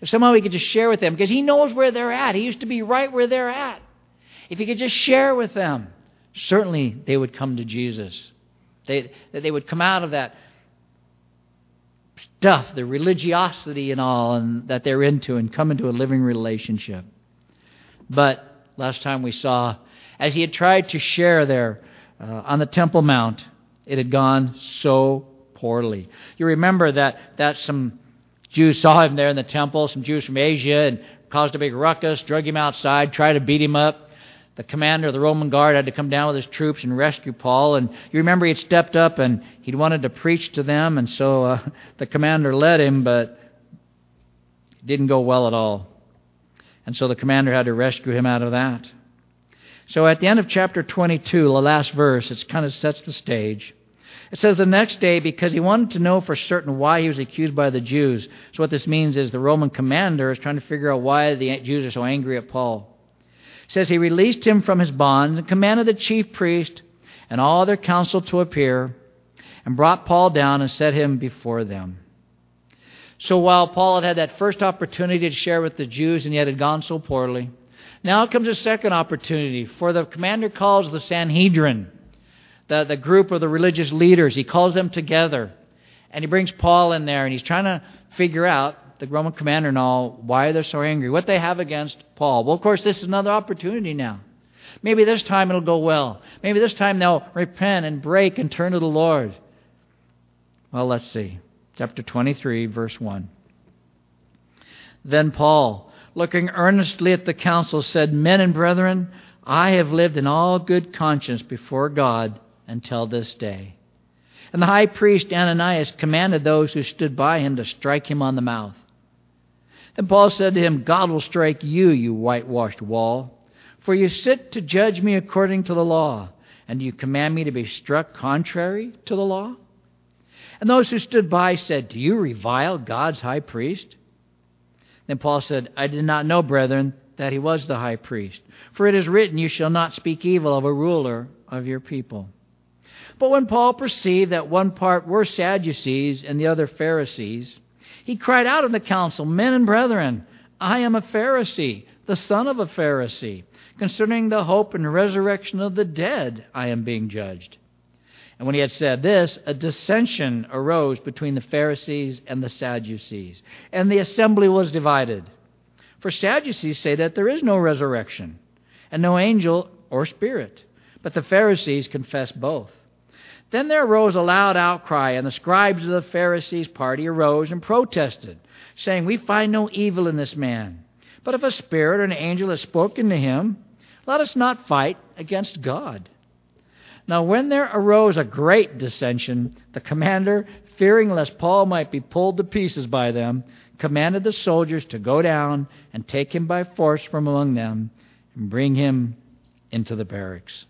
If somehow he could just share with them, because he knows where they're at. He used to be right where they're at. If he could just share with them, certainly they would come to Jesus. They would come out of that stuff, the religiosity and all, and that they're into, and come into a living relationship. But last time we saw, as he had tried to share there on the Temple Mount, it had gone so poorly. You remember that some Jews saw him there in the temple, some Jews from Asia, and caused a big ruckus, drug him outside, tried to beat him up. The commander of the Roman guard had to come down with his troops and rescue Paul. And you remember he'd stepped up and he'd wanted to preach to them, and so the commander led him, but it didn't go well at all. And so the commander had to rescue him out of that. So at the end of chapter 22, the last verse, it kind of sets the stage. It says, the next day, because he wanted to know for certain why he was accused by the Jews. So what this means is the Roman commander is trying to figure out why the Jews are so angry at Paul. It says he released him from his bonds and commanded the chief priest and all their council to appear, and brought Paul down and set him before them. So while Paul had that first opportunity to share with the Jews, and yet had gone so poorly, now comes a second opportunity. For the commander calls the Sanhedrin, the group of the religious leaders. He calls them together, and he brings Paul in there, and he's trying to figure out, the Roman commander and all, why they're so angry, what they have against Paul. Well, of course, this is another opportunity now. Maybe this time it'll go well. Maybe this time they'll repent and break and turn to the Lord. Well, let's see. Chapter 23, verse 1. Then Paul, looking earnestly at the council, said, Men and brethren, I have lived in all good conscience before God until this day. And the high priest Ananias commanded those who stood by him to strike him on the mouth. Then Paul said to him, God will strike you, you whitewashed wall. For you sit to judge me according to the law, and you command me to be struck contrary to the law? And those who stood by said, Do you revile God's high priest? Then Paul said, I did not know, brethren, that he was the high priest. For it is written, You shall not speak evil of a ruler of your people. But when Paul perceived that one part were Sadducees and the other Pharisees, he cried out in the council, Men and brethren, I am a Pharisee, the son of a Pharisee. Concerning the hope and resurrection of the dead, I am being judged. And when he had said this, a dissension arose between the Pharisees and the Sadducees, and the assembly was divided. For Sadducees say that there is no resurrection, and no angel or spirit, but the Pharisees confess both. Then there arose a loud outcry, and the scribes of the Pharisees' party arose and protested, saying, We find no evil in this man. But if a spirit or an angel has spoken to him, let us not fight against God. Now when there arose a great dissension, the commander, fearing lest Paul might be pulled to pieces by them, commanded the soldiers to go down and take him by force from among them and bring him into the barracks.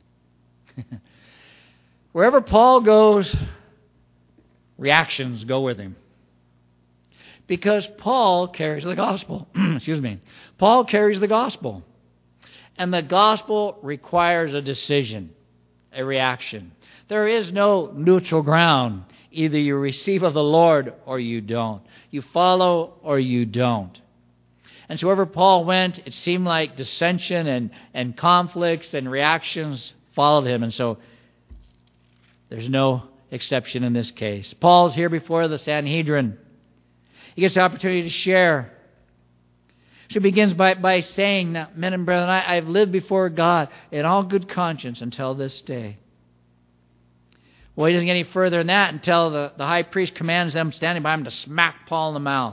Wherever Paul goes, reactions go with him. Because Paul carries the gospel. Excuse me. Paul carries the gospel. And the gospel requires a decision, a reaction. There is no neutral ground. Either you receive of the Lord or you don't. You follow or you don't. And so wherever Paul went, it seemed like dissension and conflicts and reactions followed him. And so there's no exception in this case. Paul's here before the Sanhedrin. He gets the opportunity to share. So he begins by saying, Men and brethren, I've lived before God in all good conscience until this day. Well, he doesn't get any further than that until the high priest commands them standing by him to smack Paul in the mouth.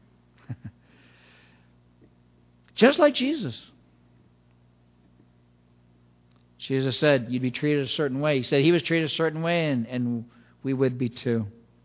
Just like Jesus. Jesus said you'd be treated a certain way. He said he was treated a certain way, and we would be too.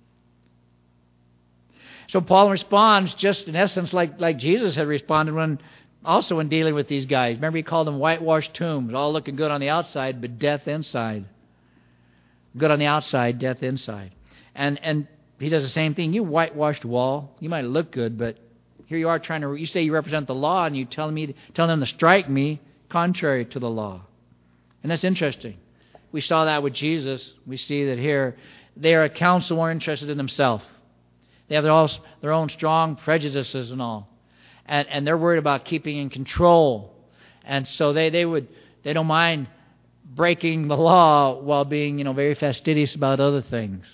So Paul responds just in essence like Jesus had responded when dealing with these guys. Remember, he called them whitewashed tombs, all looking good on the outside, but death inside. Good on the outside, death inside. And he does the same thing. You whitewashed wall, you might look good, but here you are you say you represent the law, and you tell them to strike me contrary to the law. And that's interesting. We saw that with Jesus. We see that here they are a council more interested in themselves. They have their own strong prejudices and all. And they're worried about keeping in control. And so they don't mind breaking the law while being, very fastidious about other things.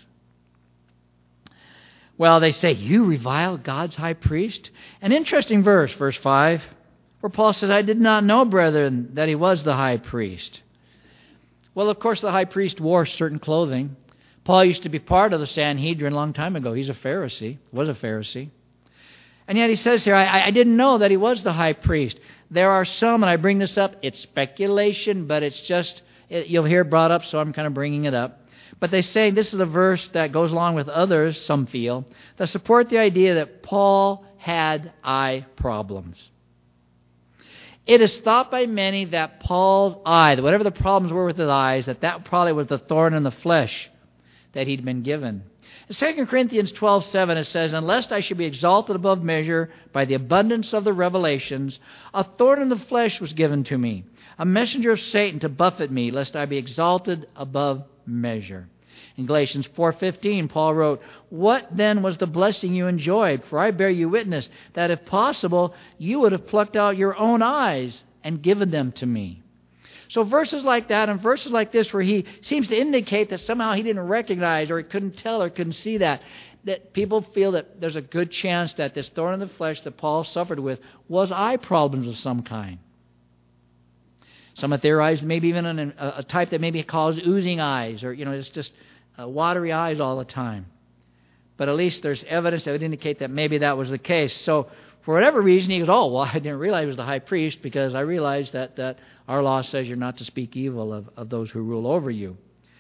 Well, they say, you revile God's high priest? An interesting verse 5, where Paul says, I did not know, brethren, that he was the high priest. Well, of course, the high priest wore certain clothing. Paul used to be part of the Sanhedrin a long time ago. He's a Pharisee, was a Pharisee. And yet he says here, I didn't know that he was the high priest. There are some, and I bring this up, it's speculation, but it's just, you'll hear it brought up, so I'm kind of bringing it up. But they say this is a verse that goes along with others, some feel, that support the idea that Paul had eye problems. It is thought by many that Paul's eye, that whatever the problems were with his eyes, that probably was the thorn in the flesh that he'd been given. In 2 Corinthians 12:7 it says, unless I should be exalted above measure by the abundance of the revelations, a thorn in the flesh was given to me, a messenger of Satan to buffet me, lest I be exalted above measure. In Galatians 4:15, Paul wrote, what then was the blessing you enjoyed? For I bear you witness that if possible, you would have plucked out your own eyes and given them to me. So verses like that and verses like this where he seems to indicate that somehow he didn't recognize or he couldn't tell or couldn't see that people feel that there's a good chance that this thorn in the flesh that Paul suffered with was eye problems of some kind. Some have theorized maybe even a type that maybe caused oozing eyes or, it's just watery eyes all the time. But at least there's evidence that would indicate that maybe that was the case. So for whatever reason, he goes, I didn't realize he was the high priest because I realized that our law says you're not to speak evil of those who rule over you.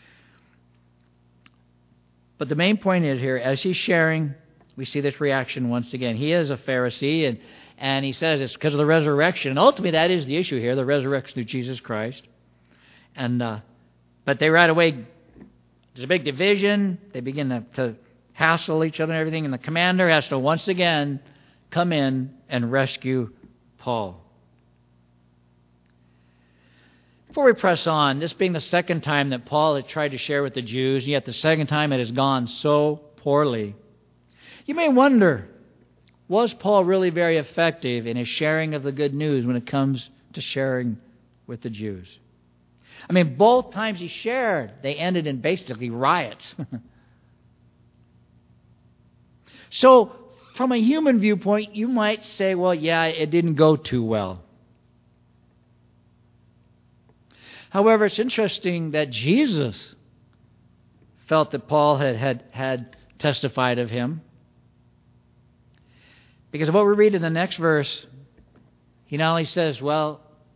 But the main point is here, as he's sharing, we see this reaction once again. He is a Pharisee, and he says it's because of the resurrection. And ultimately, that is the issue here, the resurrection through Jesus Christ. But they right away, there's a big division. They begin to hassle each other and everything. And the commander has to once again come in and rescue Paul. Before we press on, this being the second time that Paul had tried to share with the Jews, and yet the second time it has gone so poorly, you may wonder, was Paul really very effective in his sharing of the good news when it comes to sharing with the Jews? I mean, both times he shared, they ended in basically riots. So, from a human viewpoint, you might say, well, yeah, it didn't go too well. However, it's interesting that Jesus felt that Paul had testified of him. Because of what we read in the next verse, he not only says, well,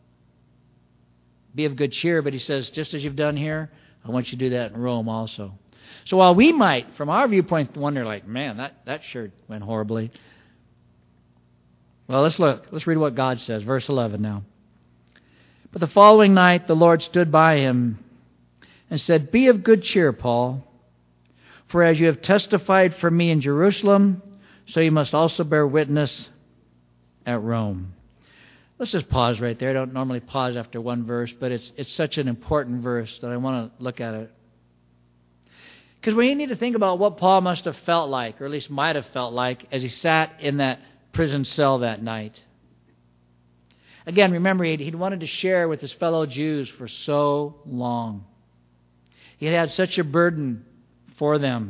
be of good cheer, but he says, just as you've done here, I want you to do that in Rome also. So while we might, from our viewpoint, wonder like, man, that sure went horribly. Well, let's look. Let's read what God says. Verse 11 now. But the following night the Lord stood by him and said, be of good cheer, Paul, for as you have testified for me in Jerusalem, so you must also bear witness at Rome. Let's just pause right there. I don't normally pause after one verse, but it's such an important verse that I want to look at it. Because we need to think about what Paul must have felt like, or at least might have felt like, as he sat in that prison cell that night. Again, remember, he'd wanted to share with his fellow Jews for so long. He had such a burden for them.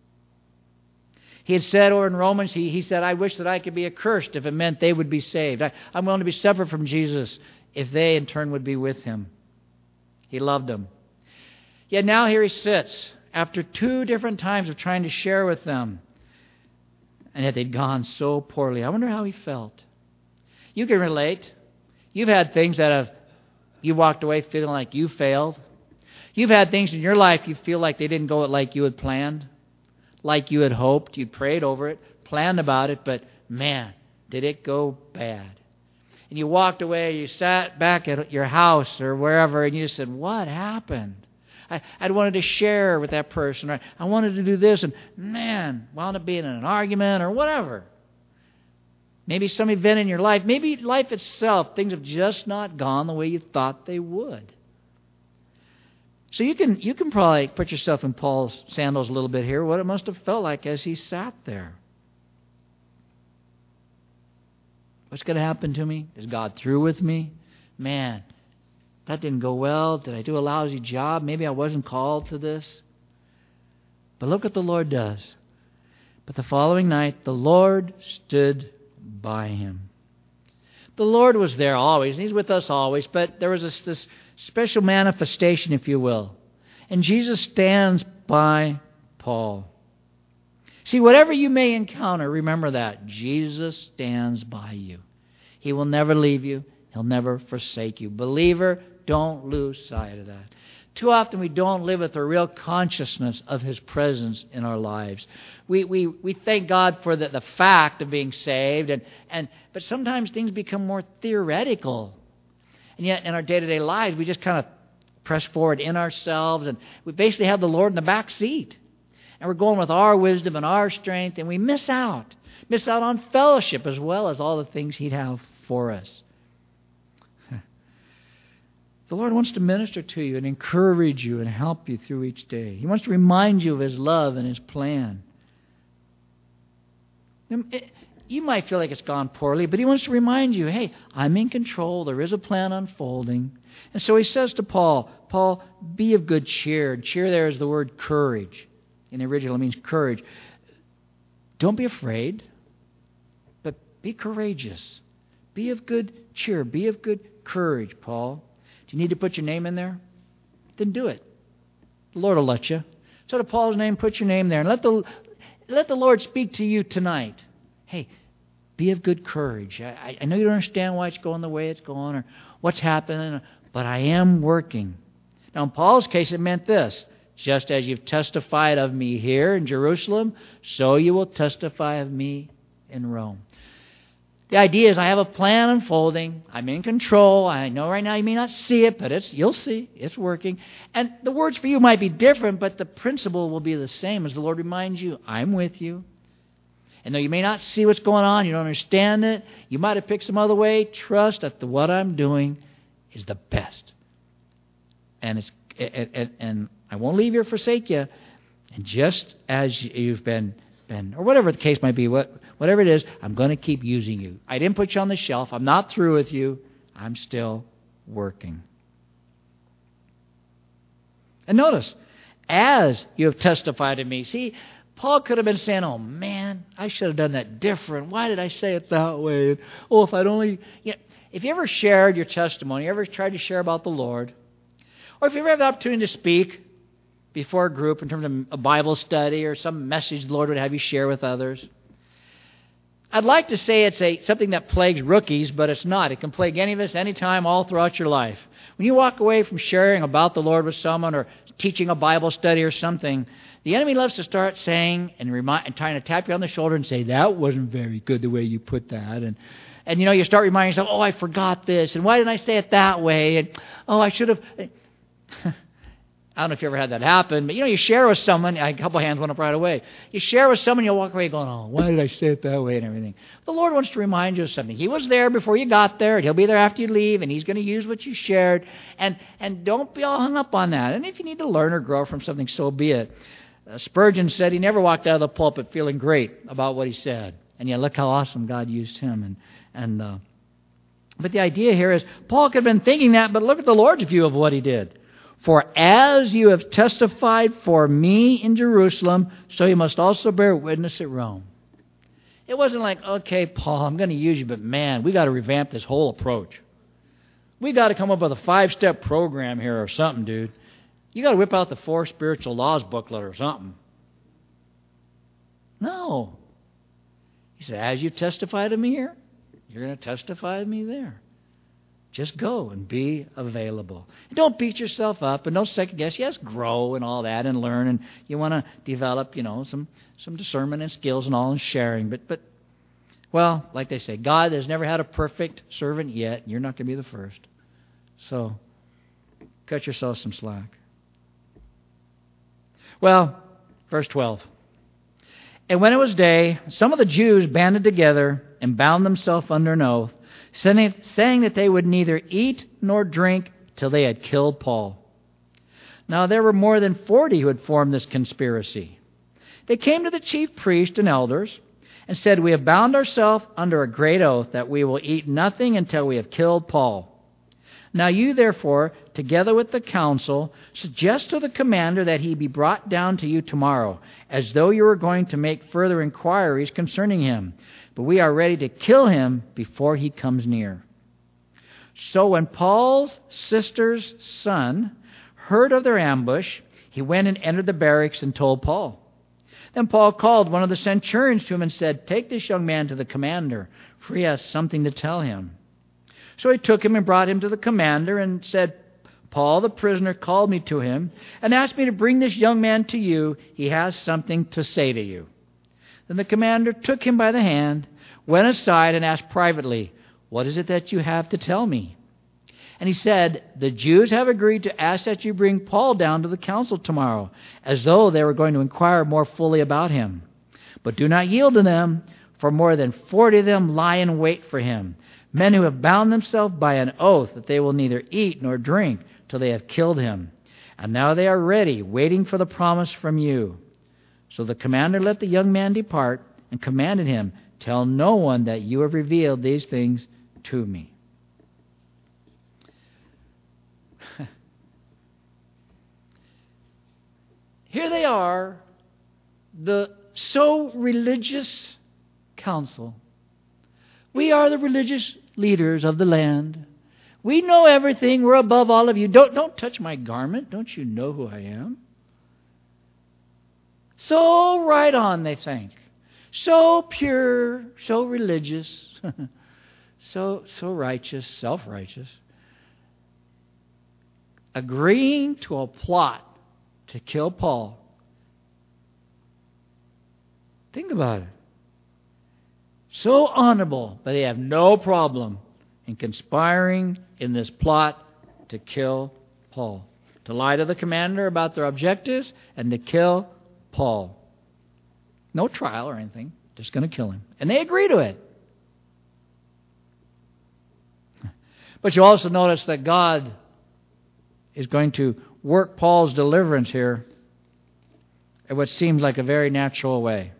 He had said over in Romans, he said, I wish that I could be accursed if it meant they would be saved. I'm willing to be separate from Jesus if they in turn would be with him. He loved them. Yet now here he sits after 2 different times of trying to share with them. And yet they'd gone so poorly. I wonder how he felt. You can relate. You've had things you walked away feeling like you failed. You've had things in your life you feel like they didn't go like you had planned, like you had hoped. You prayed over it, planned about it, but man, did it go bad. And you walked away, you sat back at your house or wherever, and you just said, what happened? I'd wanted to share with that person, or I wanted to do this, and man, wound up being in an argument or whatever. Maybe some event in your life, maybe life itself, things have just not gone the way you thought they would. So you can probably put yourself in Paul's sandals a little bit here, what it must have felt like as he sat there. What's going to happen to me? Is God through with me? Man, that didn't go well. Did I do a lousy job? Maybe I wasn't called to this. But look what the Lord does. But the following night, the Lord stood by him. The Lord was there always, and He's with us always, but there was this special manifestation, if you will. And Jesus stands by Paul. See, whatever you may encounter, remember that. Jesus stands by you. He will never leave you. He'll never forsake you. Believer, don't lose sight of that. Too often we don't live with a real consciousness of His presence in our lives. We thank God for the fact of being saved, but sometimes things become more theoretical. And yet in our day-to-day lives, we just kind of press forward in ourselves, and we basically have the Lord in the back seat. And we're going with our wisdom and our strength, and we miss out on fellowship as well as all the things He'd have for us. The Lord wants to minister to you and encourage you and help you through each day. He wants to remind you of His love and His plan. You might feel like it's gone poorly, but He wants to remind you, hey, I'm in control. There is a plan unfolding. And so He says to Paul, be of good cheer. Cheer there is the word courage. In the original, it means courage. Don't be afraid, but be courageous. Be of good cheer. Be of good courage, Paul. Do you need to put your name in there? Then do it. The Lord will let you. So to Paul's name, put your name there. And let the Lord speak to you tonight. Hey, be of good courage. I know you don't understand why it's going the way it's going or what's happening, but I am working. Now, in Paul's case, it meant this. Just as you've testified of me here in Jerusalem, so you will testify of me in Rome. The idea is I have a plan unfolding. I'm in control. I know right now you may not see it, but you'll see. It's working. And the words for you might be different, but the principle will be the same as the Lord reminds you, I'm with you. And though you may not see what's going on, you don't understand it, you might have picked some other way, trust that what I'm doing is the best. And I won't leave you or forsake you. And just as you've been, or whatever the case might be, whatever it is, I'm going to keep using you. I didn't put you on the shelf. I'm not through with you. I'm still working. And notice, as you have testified to me. See, Paul could have been saying, oh man, I should have done that different. Why did I say it that way? Oh, if I'd only... If you ever shared your testimony, you ever tried to share about the Lord, or if you ever have the opportunity to speak before a group in terms of a Bible study or some message the Lord would have you share with others, I'd like to say it's something that plagues rookies, but it's not. It can plague any of us anytime, all throughout your life. When you walk away from sharing about the Lord with someone or teaching a Bible study or something, the enemy loves to start saying and trying to tap you on the shoulder and say, that wasn't very good the way you put that. And you start reminding yourself, oh, I forgot this. And why didn't I say it that way? And, oh, I should have... I don't know if you ever had that happen, but you share with someone, a couple hands went up right away. You share with someone, you'll walk away going, oh, why did I say it that way and everything? The Lord wants to remind you of something. He was there before you got there, and He'll be there after you leave, and He's going to use what you shared. And don't be all hung up on that. And if you need to learn or grow from something, so be it. Spurgeon said he never walked out of the pulpit feeling great about what he said. And yet look how awesome God used him. But the idea here is, Paul could have been thinking that, but look at the Lord's view of what he did. For as you have testified for me in Jerusalem, so you must also bear witness at Rome. It wasn't like, okay, Paul, I'm going to use you, but man, we got to revamp this whole approach. We got to come up with a 5-step program here or something, dude. You got to whip out the 4 spiritual laws booklet or something. No. He said, as you testify to me here, you're going to testify to me there. Just go and be available. And don't beat yourself up and don't second guess. Yes, grow and all that and learn, and you want to develop, some discernment and skills and all and sharing. But well, like they say, God has never had a perfect servant yet, and you're not going to be the first. So cut yourself some slack. Well, verse 12. And when it was day, some of the Jews banded together and bound themselves under an oath, saying that they would neither eat nor drink till they had killed Paul. Now there were more than 40 who had formed this conspiracy. They came to the chief priest and elders and said, "We have bound ourselves under a great oath that we will eat nothing until we have killed Paul. Now you, therefore, together with the council, suggest to the commander that he be brought down to you tomorrow, as though you were going to make further inquiries concerning him. But we are ready to kill him before he comes near." So when Paul's sister's son heard of their ambush, he went and entered the barracks and told Paul. Then Paul called one of the centurions to him and said, "Take this young man to the commander, for he has something to tell him." So he took him and brought him to the commander and said, "Paul, the prisoner, called me to him and asked me to bring this young man to you. He has something to say to you." Then the commander took him by the hand, went aside, and asked privately, "What is it that you have to tell me?" And he said, "The Jews have agreed to ask that you bring Paul down to the council tomorrow, as though they were going to inquire more fully about him. But do not yield to them, for more than 40 of them lie in wait for him, men who have bound themselves by an oath that they will neither eat nor drink till they have killed him. And now they are ready, waiting for the promise from you." So the commander let the young man depart and commanded him, "Tell no one that you have revealed these things to me." Here they are, the so religious council. We are the religious leaders of the land. We know everything. We're above all of you. Don't touch my garment. Don't you know who I am? So right on, they think. So pure, so religious, so righteous, self-righteous. Agreeing to a plot to kill Paul. Think about it. So honorable, but they have no problem in conspiring in this plot to kill Paul. To lie to the commander about their objectives and to kill Paul. No trial or anything. Just going to kill him. And they agree to it. But you also notice that God is going to work Paul's deliverance here in what seems like a very natural way.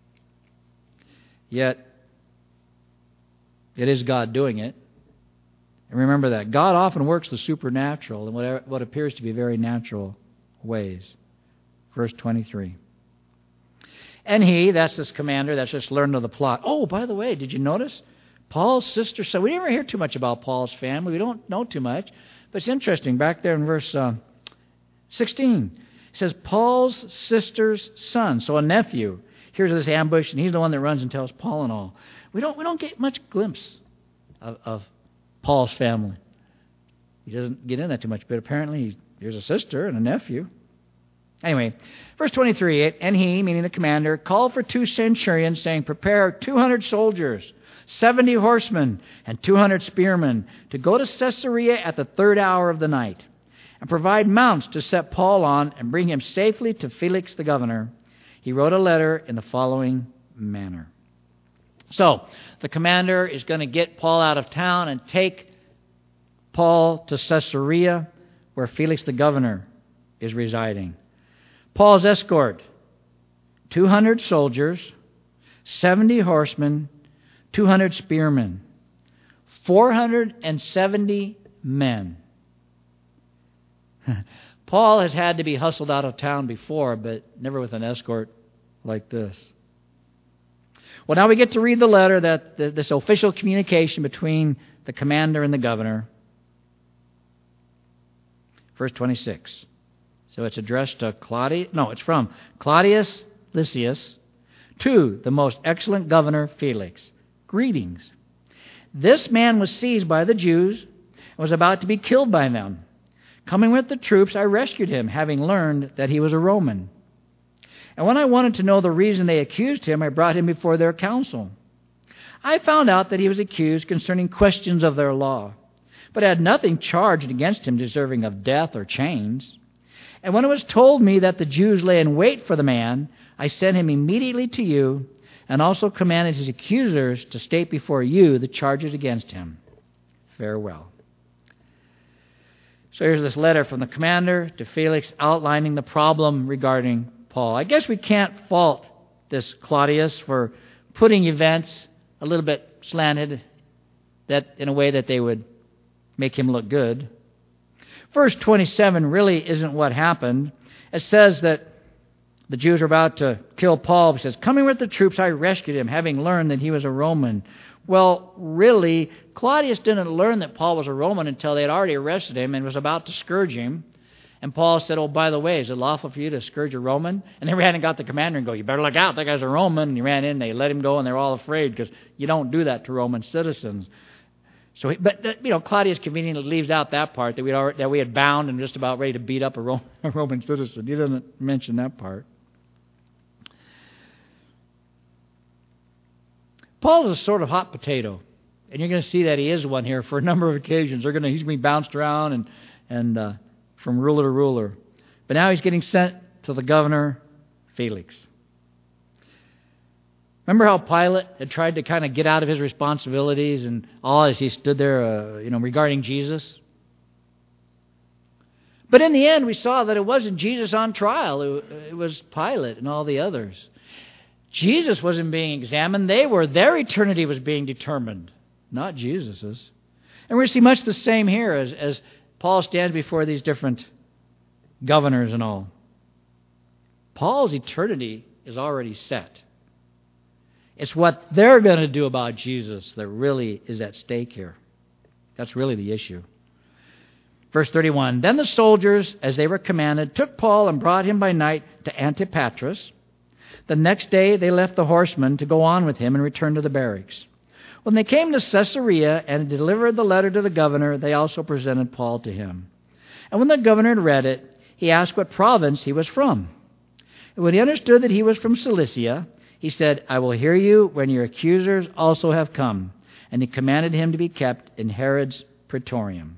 Yet, it is God doing it. And remember that. God often works the supernatural in what appears to be very natural ways. Verse 23. And he, that's this commander, that's just learned of the plot. Oh, by the way, did you notice? Paul's sister, so we never hear too much about Paul's family. We don't know too much. But it's interesting. Back there in verse 16, it says Paul's sister's son, so a nephew, hears of this ambush, and he's the one that runs and tells Paul and all. We don't get much glimpse of Paul's family. He doesn't get in that too much, but apparently there's a sister and a nephew. Anyway, verse 23, and he, meaning the commander, called for 2 centurions, saying, "Prepare 200 soldiers, 70 horsemen, and 200 spearmen, to go to Caesarea at the 3rd hour of the night, and provide mounts to set Paul on, and bring him safely to Felix the governor." He wrote a letter in the following manner. So, the commander is going to get Paul out of town and take Paul to Caesarea, where Felix the governor is residing. Paul's escort, 200 soldiers, 70 horsemen, 200 spearmen, 470 men. Paul has had to be hustled out of town before, but never with an escort like this. Well, now we get to read the letter, this official communication between the commander and the governor. Verse 26. So it's addressed to it's from Claudius Lysias to the most excellent governor Felix. Greetings. This man was seized by the Jews and was about to be killed by them. Coming with the troops, I rescued him, having learned that he was a Roman. And when I wanted to know the reason they accused him, I brought him before their council. I found out that he was accused concerning questions of their law, but had nothing charged against him deserving of death or chains. And when it was told me that the Jews lay in wait for the man, I sent him immediately to you, and also commanded his accusers to state before you the charges against him. Farewell. So here's this letter from the commander to Felix outlining the problem regarding Paul. I guess we can't fault this Claudius for putting events a little bit slanted, that in a way that they would make him look good. Verse 27 really isn't what happened. It says that the Jews are about to kill Paul. He says, coming with the troops, I rescued him, having learned that he was a Roman. Well, really, Claudius didn't learn that Paul was a Roman until they had already arrested him and was about to scourge him. And Paul said, oh, by the way, is it lawful for you to scourge a Roman? And they ran and got the commander and go, you better look out, that guy's a Roman. And he ran in, and they let him go, and they're all afraid because you don't do that to Roman citizens. So, Claudius conveniently leaves out that part that we had bound and just about ready to beat up a Roman citizen. He doesn't mention that part. Paul is a sort of hot potato, and you're going to see that he is one here for a number of occasions. He's going to be bounced around and from ruler to ruler. But now he's getting sent to the governor, Felix. Remember how Pilate had tried to kind of get out of his responsibilities and all as he stood there, regarding Jesus? But in the end, we saw that it wasn't Jesus on trial. It was Pilate and all the others. Jesus wasn't being examined. Their eternity was being determined, not Jesus's. And we're going to see much the same here as Paul stands before these different governors and all. Paul's eternity is already set. It's what they're going to do about Jesus that really is at stake here. That's really the issue. Verse 31, then the soldiers, as they were commanded, took Paul and brought him by night to Antipatris. The next day they left the horsemen to go on with him and return to the barracks. When they came to Caesarea and delivered the letter to the governor, they also presented Paul to him. And when the governor had read it, he asked what province he was from. And when he understood that he was from Cilicia, he said, I will hear you when your accusers also have come. And he commanded him to be kept in Herod's praetorium.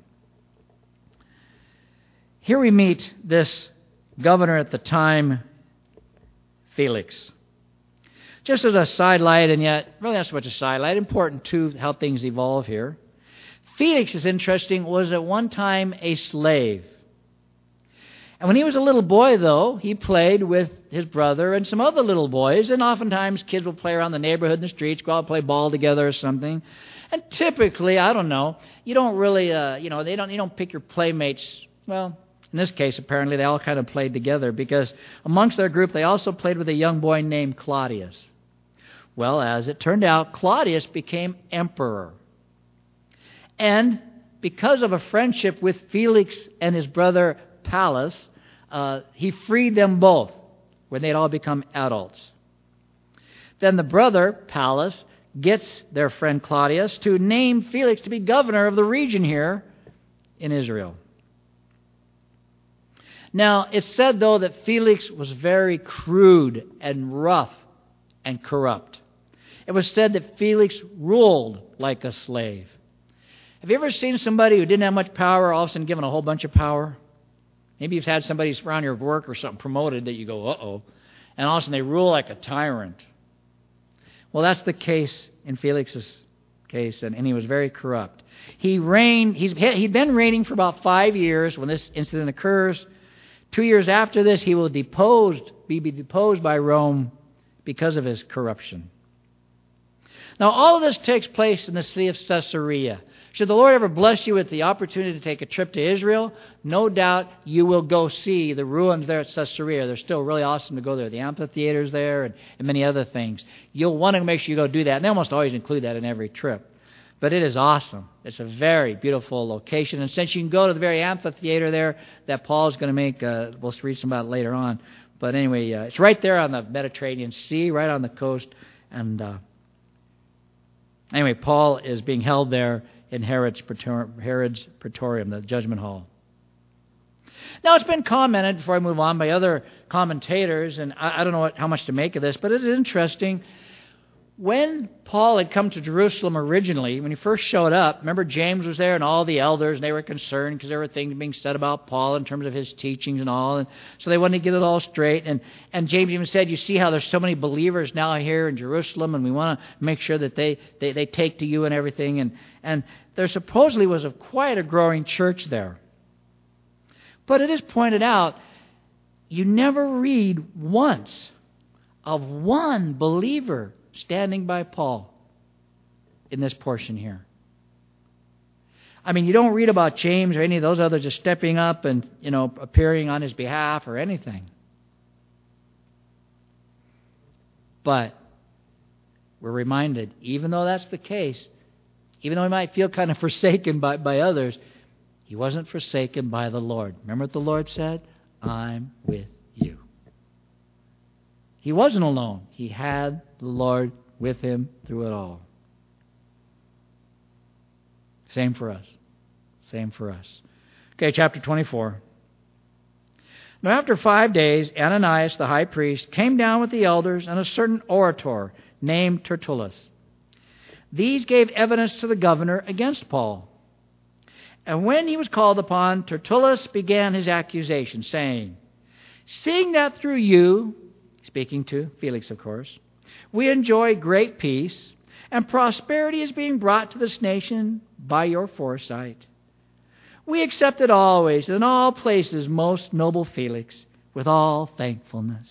Here we meet this governor at the time, Felix. Just as a sidelight, and yet really not so much a sidelight, important too how things evolve here. Felix is interesting, was at one time a slave. And when he was a little boy, though, he played with his brother and some other little boys, and oftentimes kids will play around the neighborhood in the streets, go out and play ball together or something. And typically, I don't know, you don't really, you don't pick your playmates. Well, in this case, apparently, they all kind of played together because amongst their group, they also played with a young boy named Claudius. Well, as it turned out, Claudius became emperor. And because of a friendship with Felix and his brother Pallas, he freed them both when they'd all become adults. Then the brother, Pallas, gets their friend Claudius to name Felix to be governor of the region here in Israel. Now, it's said, though, that Felix was very crude and rough and corrupt. It was said that Felix ruled like a slave. Have you ever seen somebody who didn't have much power all of a sudden given a whole bunch of power? Maybe you've had somebody around your work or something promoted that you go, uh-oh. And all of a sudden they rule like a tyrant. Well, that's the case in Felix's case, and he was very corrupt. He'd been reigning for about 5 years when this incident occurs. 2 years after this, he will be deposed by Rome because of his corruption. Now, all of this takes place in the city of Caesarea. Should the Lord ever bless you with the opportunity to take a trip to Israel, no doubt you will go see the ruins there at Caesarea. They're still really awesome to go there. The amphitheaters there and many other things. You'll want to make sure you go do that. And they almost always include that in every trip. But it is awesome. It's a very beautiful location. And since you can go to the very amphitheater there that Paul's going to make, we'll read some about it later on. But anyway, it's right there on the Mediterranean Sea, right on the coast. And anyway, Paul is being held there in Herod's praetorium, the judgment hall. Now, it's been commented, before I move on, by other commentators, and I don't know how much to make of this, but it is interesting. When Paul had come to Jerusalem originally, when he first showed up, remember James was there and all the elders, and they were concerned because there were things being said about Paul in terms of his teachings and all, and so they wanted to get it all straight. And James even said, you see how there's so many believers now here in Jerusalem, and we want to make sure that they take to you and everything. And there supposedly was quite a growing church there. But it is pointed out, you never read once of one believer standing by Paul in this portion here. I mean, you don't read about James or any of those others just stepping up and, appearing on his behalf or anything. But we're reminded, even though that's the case, even though he might feel kind of forsaken by others, he wasn't forsaken by the Lord. Remember what the Lord said? I'm with you. He wasn't alone. He had the Lord with him through it all. Same for us. Same for us. Okay, chapter 24. Now after 5 days, Ananias the high priest came down with the elders and a certain orator named Tertullus. These gave evidence to the governor against Paul. And when he was called upon, Tertullus began his accusation, saying, seeing that through you, speaking to Felix, of course, we enjoy great peace, and prosperity is being brought to this nation by your foresight. We accept it always, in all places, most noble Felix, with all thankfulness.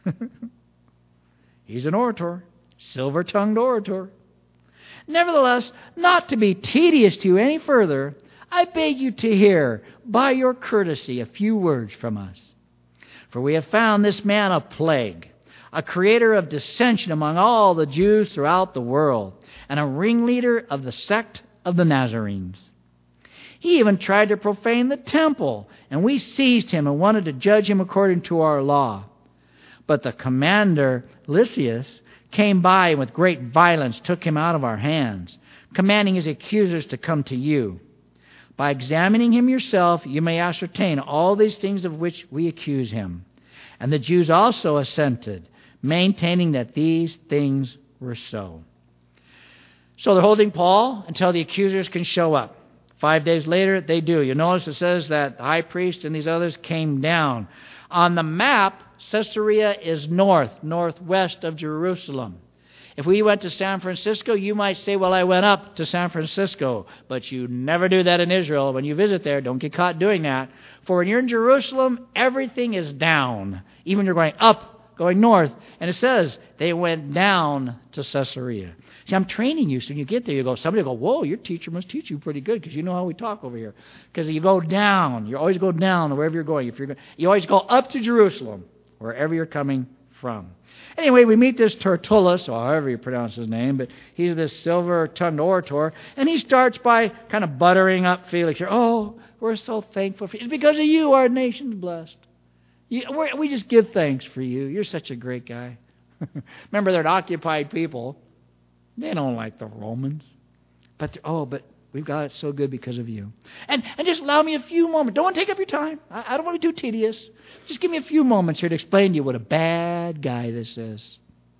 He's an orator, silver-tongued orator. Nevertheless, not to be tedious to you any further, I beg you to hear, by your courtesy, a few words from us. For we have found this man a plague, a creator of dissension among all the Jews throughout the world, and a ringleader of the sect of the Nazarenes. He even tried to profane the temple, and we seized him and wanted to judge him according to our law. But the commander, Lysias, came by and with great violence took him out of our hands, commanding his accusers to come to you. By examining him yourself, you may ascertain all these things of which we accuse him. And the Jews also assented, maintaining that these things were so. So they're holding Paul until the accusers can show up. 5 days later, they do. You notice it says that the high priest and these others came down. On the map, Caesarea is northwest of Jerusalem. If we went to San Francisco, you might say, well, I went up to San Francisco. But you never do that in Israel. When you visit there, don't get caught doing that. For when you're in Jerusalem, everything is down. Even you're going up, going north. And it says they went down to Caesarea. See, I'm training you, so when you get there, somebody will go, whoa, your teacher must teach you pretty good because you know how we talk over here. Because you go down. You always go down wherever you're going. You always go up to Jerusalem, wherever you're coming from. Anyway, we meet this Tertullus, or however you pronounce his name, but he's this silver-tongued orator, and he starts by kind of buttering up Felix here. Oh, we're so thankful for you. It's because of you our nation's blessed. We just give thanks for you. You're such a great guy. Remember, they're an occupied people. They don't like the Romans. But we've got it so good because of you. And just allow me a few moments. Don't want to take up your time. I don't want to be too tedious. Just give me a few moments here to explain to you what a bad guy this is.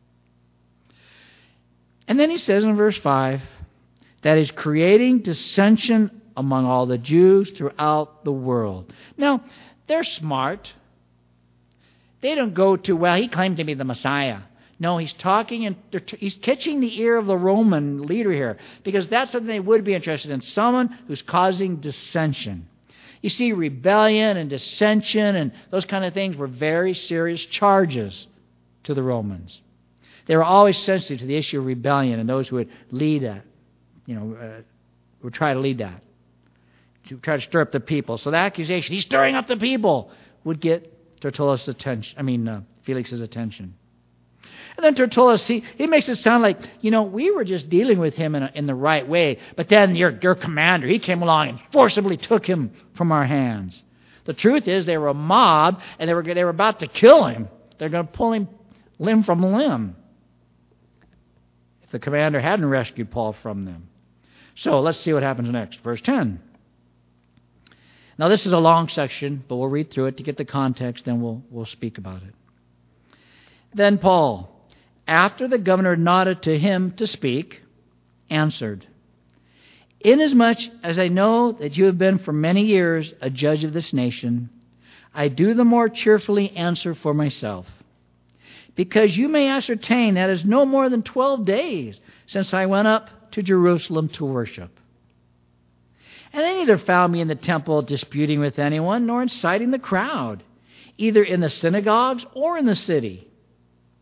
And then he says in verse 5 that he's creating dissension among all the Jews throughout the world. Now, they're smart. They don't go to, well, he claimed to be the Messiah. No, he's talking and he's catching the ear of the Roman leader here because that's something they would be interested in, someone who's causing dissension. You see, rebellion and dissension and those kind of things were very serious charges to the Romans. They were always sensitive to the issue of rebellion and those who would lead that, would try to lead that, to try to stir up the people. So the accusation, he's stirring up the people, would get Tertullus' attention. Felix's attention. And then Tertullus, he makes it sound like, we were just dealing with him in the right way. But then your commander, he came along and forcibly took him from our hands. The truth is they were a mob and they were about to kill him. They're going to pull him limb from limb if the commander hadn't rescued Paul from them. So let's see what happens next. Verse 10. Now this is a long section, but we'll read through it to get the context, then we'll speak about it. Then Paul, after the governor nodded to him to speak, answered, inasmuch as I know that you have been for many years a judge of this nation, I do the more cheerfully answer for myself, because you may ascertain that it is no more than 12 days since I went up to Jerusalem to worship. And they neither found me in the temple disputing with anyone, nor inciting the crowd, either in the synagogues or in the city.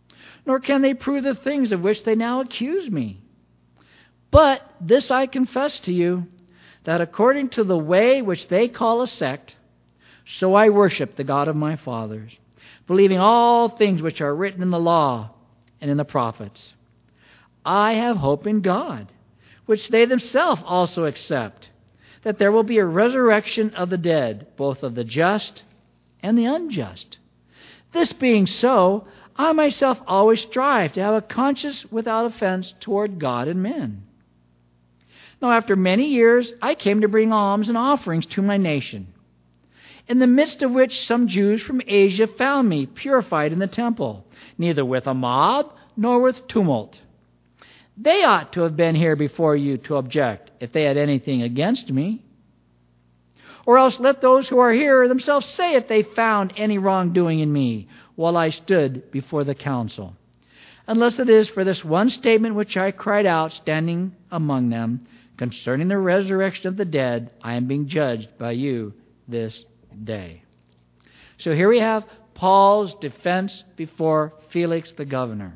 nor can they prove the things of which they now accuse me. But this I confess to you, that according to the way which they call a sect, so I worship the God of my fathers, believing all things which are written in the law and in the prophets. I have hope in God, which they themselves also accept, that there will be a resurrection of the dead, both of the just and the unjust. This being so, I myself always strive to have a conscience without offense toward God and men. Now, after many years, I came to bring alms and offerings to my nation, in the midst of which some Jews from Asia found me purified in the temple, neither with a mob nor with tumult. They ought to have been here before you to object, if they had anything against me. Or else let those who are here themselves say if they found any wrongdoing in me while I stood before the council. Unless it is for this one statement which I cried out standing among them, concerning the resurrection of the dead, I am being judged by you this day. So here we have Paul's defense before Felix the governor.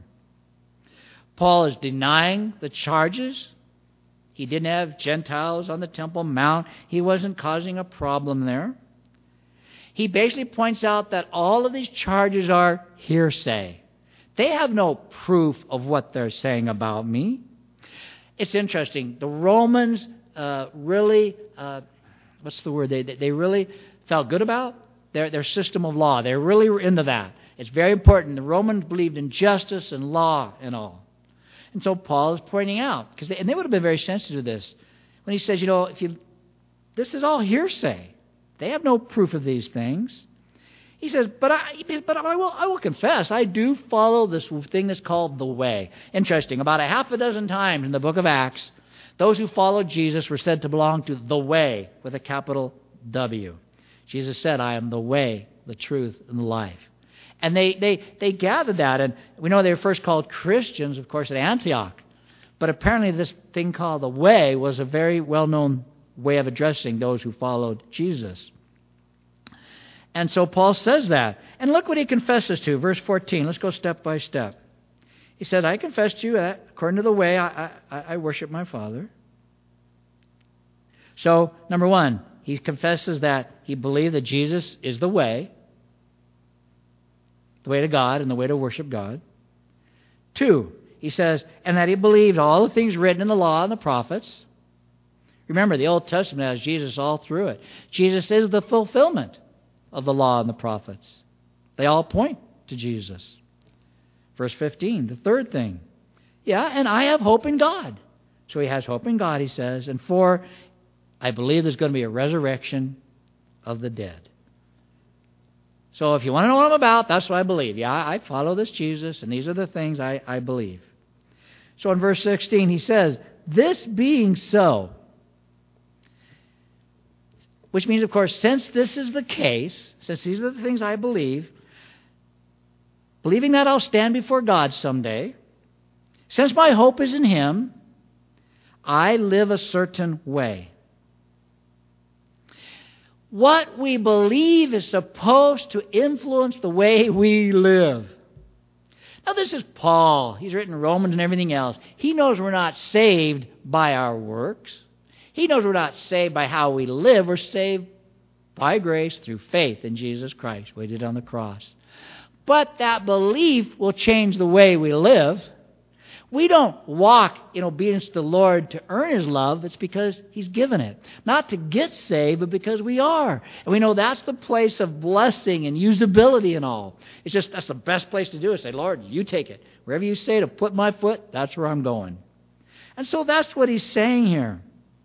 Paul is denying the charges. He didn't have Gentiles on the Temple Mount. He wasn't causing a problem there. He basically points out that all of these charges are hearsay. They have no proof of what they're saying about me. It's interesting. The Romans really, what's the word? They really felt good about their system of law. They really were into that. It's very important. The Romans believed in justice and law and all. And so Paul is pointing out, and they would have been very sensitive to this, when he says, this is all hearsay. They have no proof of these things. He says, but I will confess, I do follow this thing that's called the way. Interesting, about a half a dozen times in the book of Acts, those who followed Jesus were said to belong to the way with a capital W. Jesus said, I am the way, the truth, and the life. And they gathered that, and we know they were first called Christians, of course, at Antioch. But apparently this thing called the way was a very well-known way of addressing those who followed Jesus. And so Paul says that. And look what he confesses to, verse 14. Let's go step by step. He said, I confess to you that according to the way I worship my Father. So, number one, he confesses that he believed that Jesus is the way to God and the way to worship God. Two, he says, and that he believed all the things written in the law and the prophets. Remember, the Old Testament has Jesus all through it. Jesus is the fulfillment of the law and the prophets. They all point to Jesus. Verse 15, the third thing. Yeah, and I have hope in God. So he has hope in God, he says. And 4, I believe there's going to be a resurrection of the dead. So if you want to know what I'm about, that's what I believe. Yeah, I follow this Jesus, and these are the things I believe. So in verse 16, he says, this being so, which means, of course, since this is the case, since these are the things I believe, believing that I'll stand before God someday, since my hope is in Him, I live a certain way. What we believe is supposed to influence the way we live. Now, this is Paul. He's written Romans and everything else. He knows we're not saved by our works. He knows we're not saved by how we live. We're saved by grace through faith in Jesus Christ, what He did on the cross. But that belief will change the way we live. We don't walk in obedience to the Lord to earn His love. It's because He's given it. Not to get saved, but because we are. And we know that's the place of blessing and usability and all. It's just that's the best place to do it. Say, Lord, you take it. Wherever you say to put my foot, that's where I'm going. And so that's what he's saying here.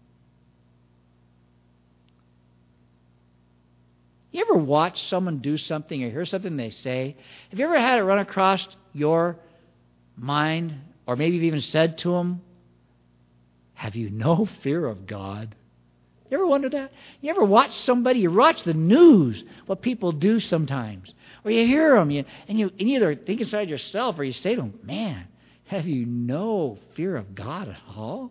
You ever watch someone do something or hear something they say? Have you ever had it run across your mind, or maybe you've even said to them, have you no fear of God? You ever wonder that? You ever watch somebody, you watch the news, what people do sometimes, or you hear them, and you either think inside yourself or you say to them, man, have you no fear of God at all?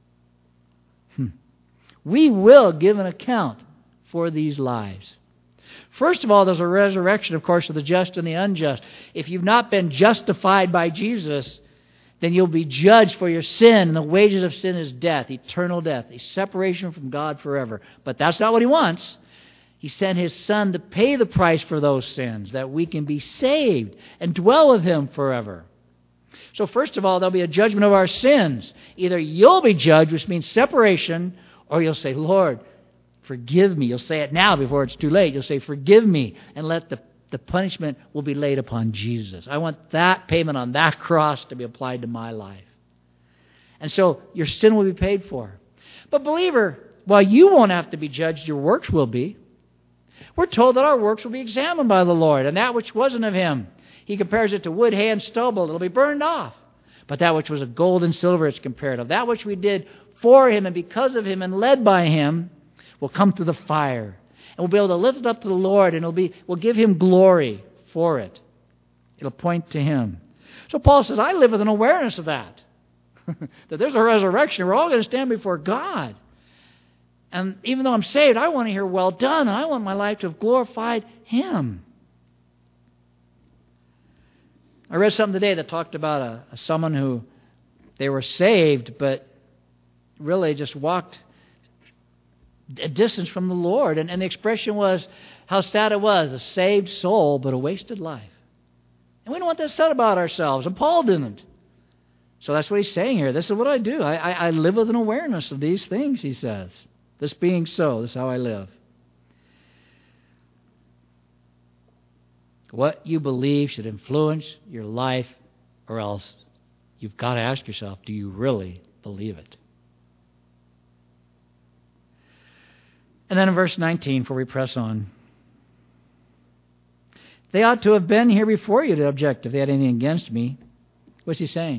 We will give an account for these lives. First of all, there's a resurrection, of course, of the just and the unjust. If you've not been justified by Jesus, then you'll be judged for your sin, and the wages of sin is death, eternal death, a separation from God forever. But that's not what He wants. He sent His Son to pay the price for those sins, that we can be saved and dwell with Him forever. So first of all, there'll be a judgment of our sins. Either you'll be judged, which means separation, or you'll say, Lord, forgive me. You'll say it now before it's too late. You'll say, forgive me, and let the punishment will be laid upon Jesus. I want that payment on that cross to be applied to my life. And so your sin will be paid for. But believer, while you won't have to be judged, your works will be. We're told that our works will be examined by the Lord, and that which wasn't of Him, He compares it to wood, hay, and stubble. It'll be burned off. But that which was of gold and silver, it's compared of. That which we did for Him and because of Him and led by Him will come through the fire. And we'll be able to lift it up to the Lord, and we'll give Him glory for it. It'll point to Him. So Paul says, I live with an awareness of that. That there's a resurrection. We're all going to stand before God. And even though I'm saved, I want to hear, well done. And I want my life to have glorified Him. I read something today that talked about someone who they were saved, but really just walked a distance from the Lord. And the expression was how sad it was, a saved soul, but a wasted life. And we don't want that said about ourselves, and Paul didn't. So that's what he's saying here. This is what I do. I live with an awareness of these things, he says. This being so, this is how I live. What you believe should influence your life, or else you've got to ask yourself, do you really believe it? And then in verse 19, before we press on, they ought to have been here before you to object if they had anything against me. What's he saying?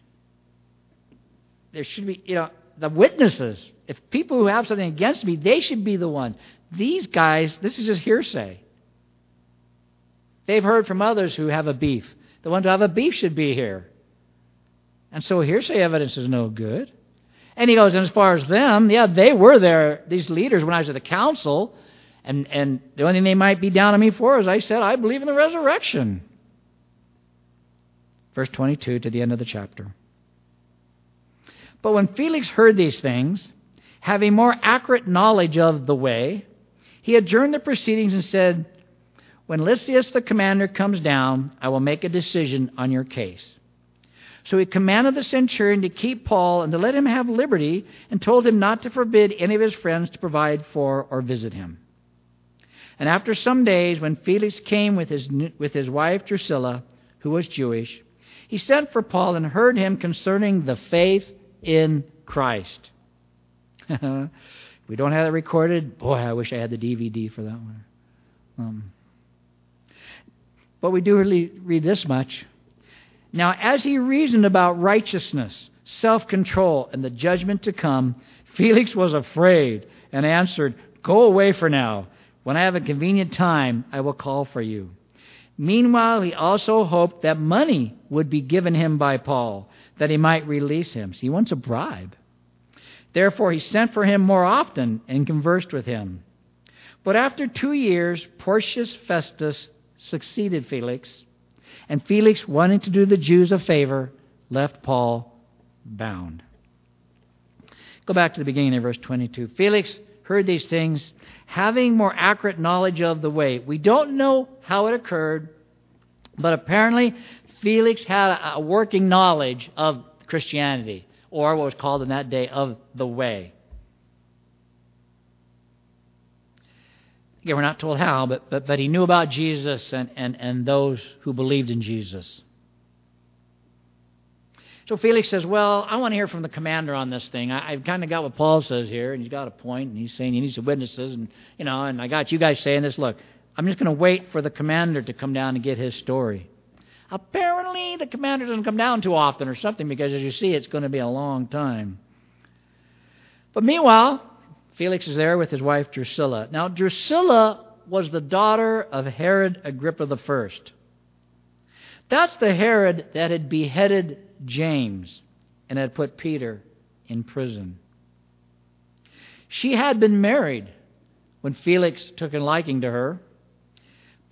There should be, the witnesses. If people who have something against me, they should be the one. These guys, this is just hearsay. They've heard from others who have a beef. The ones who have a beef should be here. And so hearsay evidence is no good. And he goes, and as far as them, they were there, these leaders, when I was at the council, and the only thing they might be down on me for is I said, I believe in the resurrection. Verse 22 to the end of the chapter. But when Felix heard these things, having more accurate knowledge of the way, he adjourned the proceedings and said, when Lysias the commander comes down, I will make a decision on your case. So he commanded the centurion to keep Paul and to let him have liberty, and told him not to forbid any of his friends to provide for or visit him. And after some days, when Felix came with his wife Drusilla, who was Jewish, he sent for Paul and heard him concerning the faith in Christ. We don't have it recorded. Boy, I wish I had the DVD for that one. But we do read this much. Now, as he reasoned about righteousness, self-control, and the judgment to come, Felix was afraid and answered, go away for now. When I have a convenient time, I will call for you. Meanwhile, he also hoped that money would be given him by Paul, that he might release him. So he wants a bribe. Therefore, he sent for him more often and conversed with him. But after 2 years, Porcius Festus succeeded Felix, and Felix, wanting to do the Jews a favor, left Paul bound. Go back to the beginning of verse 22. Felix heard these things, having more accurate knowledge of the way. We don't know how it occurred, but apparently Felix had a working knowledge of Christianity, or what was called in that day of the way. Again, we're not told how, but he knew about Jesus and those who believed in Jesus. So Felix says, well, I want to hear from the commander on this thing. I've kind of got what Paul says here, and he's got a point, and he's saying he needs some witnesses, and I got you guys saying this. Look, I'm just going to wait for the commander to come down and get his story. Apparently, the commander doesn't come down too often or something, because as you see, it's going to be a long time. But meanwhile, Felix is there with his wife Drusilla. Now, Drusilla was the daughter of Herod Agrippa I. That's the Herod that had beheaded James and had put Peter in prison. She had been married when Felix took a liking to her,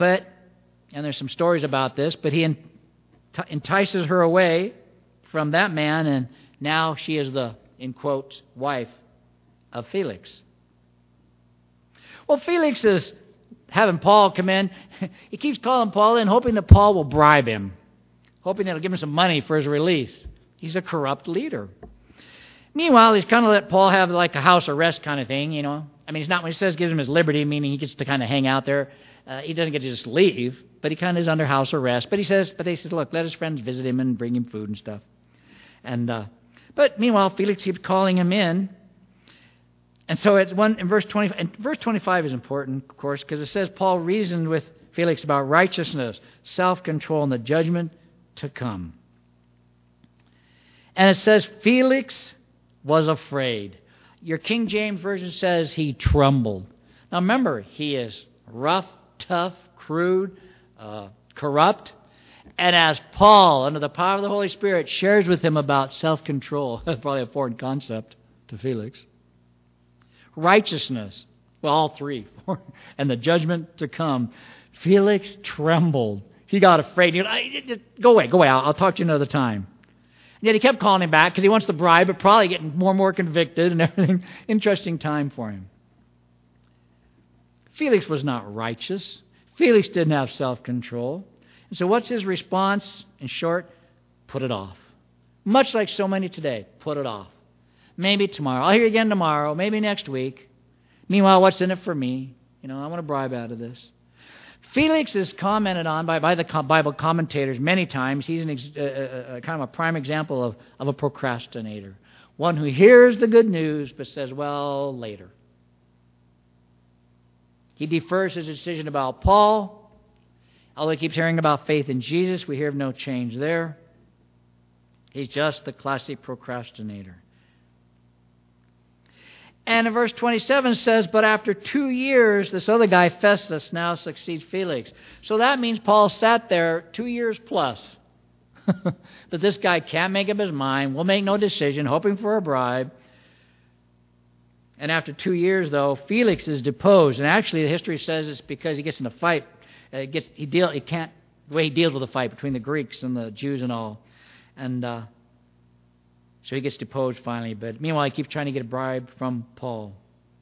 But, and there's some stories about this, but he entices her away from that man, and now she is the, in quotes, wife of Felix. Well, Felix is having Paul come in. He keeps calling Paul in, hoping that Paul will bribe him, hoping that he'll give him some money for his release. He's a corrupt leader. Meanwhile, he's kind of let Paul have like a house arrest kind of thing, you know. I mean, it's not when he says gives him his liberty, meaning he gets to kind of hang out there. He doesn't get to just leave, but he kind of is under house arrest. But they says, look, let his friends visit him and bring him food and stuff. And but meanwhile, Felix keeps calling him in. And so it's in verse 20, and verse 25 is important, of course, because it says Paul reasoned with Felix about righteousness, self-control, and the judgment to come. And it says Felix was afraid. Your King James Version says he trembled. Now remember, he is rough, tough, crude, corrupt. And as Paul, under the power of the Holy Spirit, shares with him about self-control, that's probably a foreign concept to Felix. Righteousness, well, all three, and the judgment to come. Felix trembled. He got afraid. He just, go away. I'll talk to you another time. And yet he kept calling him back because he wants the bribe, but probably getting more and more convicted and everything. Interesting time for him. Felix was not righteous. Felix didn't have self-control. And so what's his response? In short, put it off. Much like so many today, put it off. Maybe tomorrow. I'll hear you again tomorrow. Maybe next week. Meanwhile, what's in it for me? You know, I want a bribe out of this. Felix is commented on by the Bible commentators many times. He's kind of a prime example of a procrastinator. One who hears the good news but says, well, later. He defers his decision about Paul. Although he keeps hearing about faith in Jesus, we hear of no change there. He's just the classic procrastinator. And in verse 27 says, but after 2 years, this other guy, Festus, now succeeds Felix. So that means Paul sat there 2 years plus. That this guy can't make up his mind, will make no decision, hoping for a bribe. And after 2 years, though, Felix is deposed. And actually, the history says it's because he gets in a fight. The way he deals with a fight between the Greeks and the Jews and all. And so he gets deposed finally. But meanwhile, he keeps trying to get a bribe from Paul.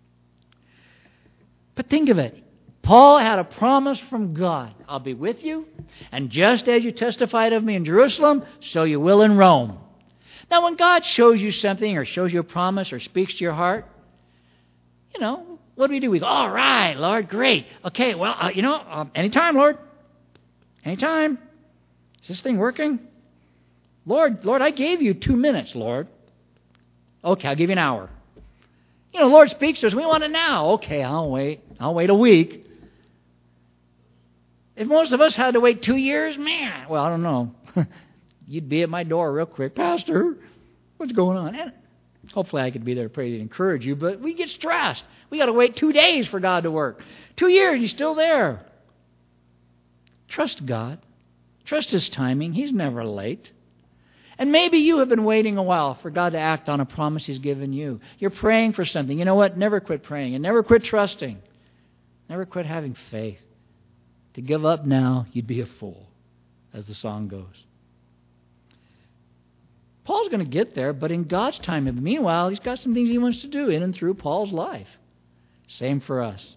But think of it. Paul had a promise from God. I'll be with you, and just as you testified of me in Jerusalem, so you will in Rome. Now, when God shows you something or shows you a promise or speaks to your heart, you know, what do? We go, all right, Lord, great. Okay, well, anytime, Lord. Anytime. Is this thing working? Lord, I gave you 2 minutes, Lord. Okay, I'll give you an hour. You know, Lord speaks to us. We want it now. Okay, I'll wait. I'll wait a week. If most of us had to wait 2 years, man, well, I don't know. You'd be at my door real quick. Pastor, what's going on? And hopefully I could be there to pray and encourage you, but we get stressed. We got to wait 2 days for God to work. 2 years, He's still there. Trust God. Trust His timing. He's never late. And maybe you have been waiting a while for God to act on a promise He's given you. You're praying for something. You know what? Never quit praying and never quit trusting. Never quit having faith. To give up now, you'd be a fool, as the song goes. Paul's going to get there, but in God's time. And meanwhile, He's got some things He wants to do in and through Paul's life. Same for us.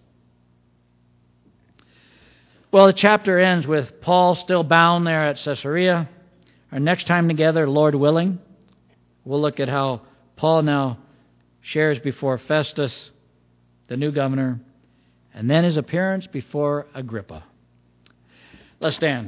Well, the chapter ends with Paul still bound there at Caesarea. Our next time together, Lord willing, we'll look at how Paul now shares before Festus, the new governor, and then his appearance before Agrippa. Let's stand.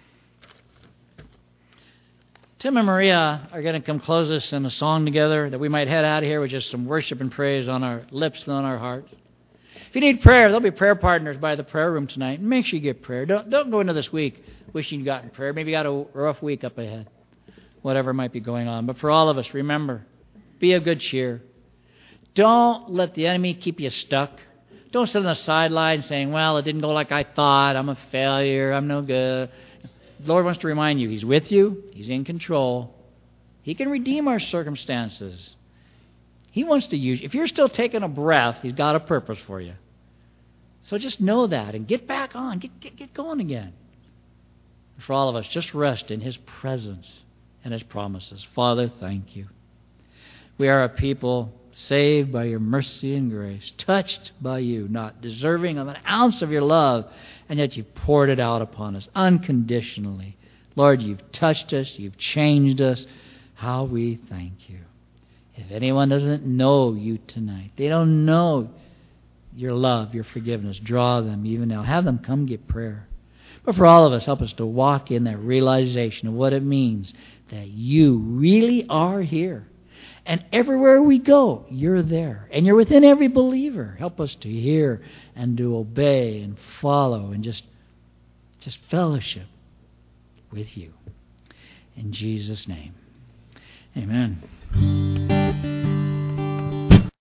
Tim and Maria are going to come close us in a song together that we might head out of here with just some worship and praise on our lips and on our hearts. If you need prayer, there'll be prayer partners by the prayer room tonight. Make sure you get prayer. Don't go into this week wishing you gotten prayer. Maybe you got a rough week up ahead. Whatever might be going on. But for all of us, remember, be of good cheer. Don't let the enemy keep you stuck. Don't sit on the sideline saying, well, it didn't go like I thought. I'm a failure. I'm no good. The Lord wants to remind you, He's with you. He's in control. He can redeem our circumstances. He wants to use you. If you're still taking a breath, He's got a purpose for you. So just know that and get back on. Get going again. For all of us, just rest in His presence and His promises. Father, thank You. We are a people saved by Your mercy and grace, touched by You, not deserving of an ounce of Your love, and yet You've poured it out upon us unconditionally. Lord, You've touched us. You've changed us. How we thank You. If anyone doesn't know You tonight, they don't know Your love, Your forgiveness, draw them even now. Have them come get prayer. But for all of us, help us to walk in that realization of what it means that You really are here. And everywhere we go, You're there. And You're within every believer. Help us to hear and to obey and follow and just fellowship with You. In Jesus' name, amen.